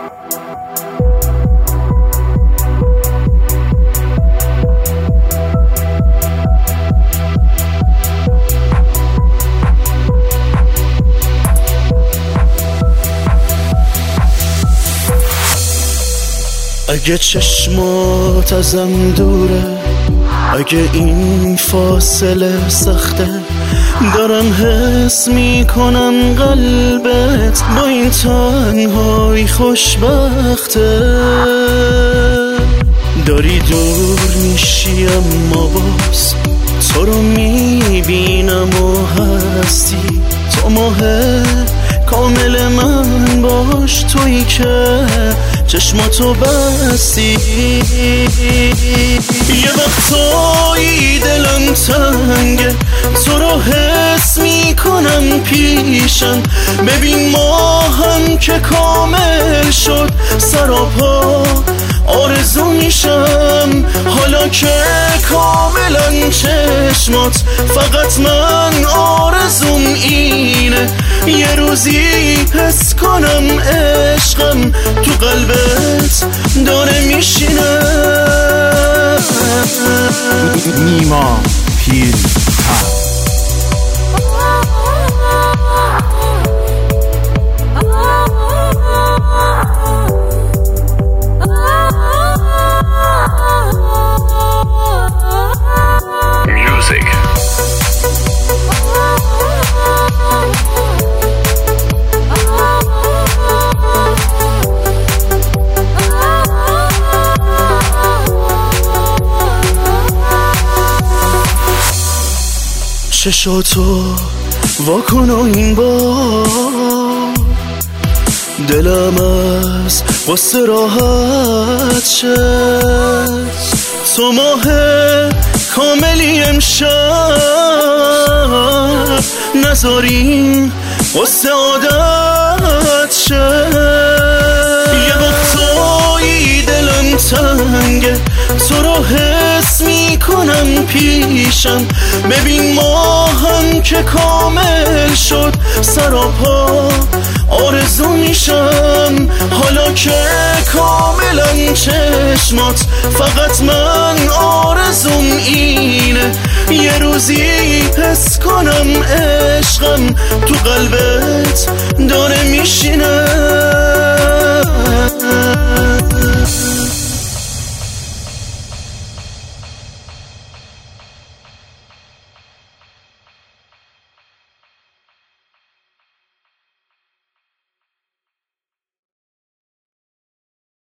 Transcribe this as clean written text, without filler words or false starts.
اگه چشمات ازم دوره، اگه این فاصله سخته، دارم حس میکنم قلبت با این تنهایی خوشبخته. داری دور میشی اما باز تو رو میبینم و هستی. تو ماه کامل من باش، تویی که چشماتو بستی. یه وقتایی دلم تنگه، تو رو حس میکنم پیشم. ببین ما هم که کامل شد، سراپا آرزو میشم. حالا که کاملا چشمات، فقط من آرزوم اینه یه روزی حس کنم عشقم تو قلبت داره میشینه. نیما پیرهن. چشاتو واکن و این بار، دلم از غصه راحت شد. تو ماه کاملی امشب، نذاریم غصه عادت شد. یه وقتایی دلم تنگه، تو رو حس میکنم پیشم. ببین ما هم که کامل شد، سراپا آرزو میشم. حالا که کاملا چشمات، فقط من آرزوم اینه یه روزی حس کنم عشقم تو قلبت داره میشینه.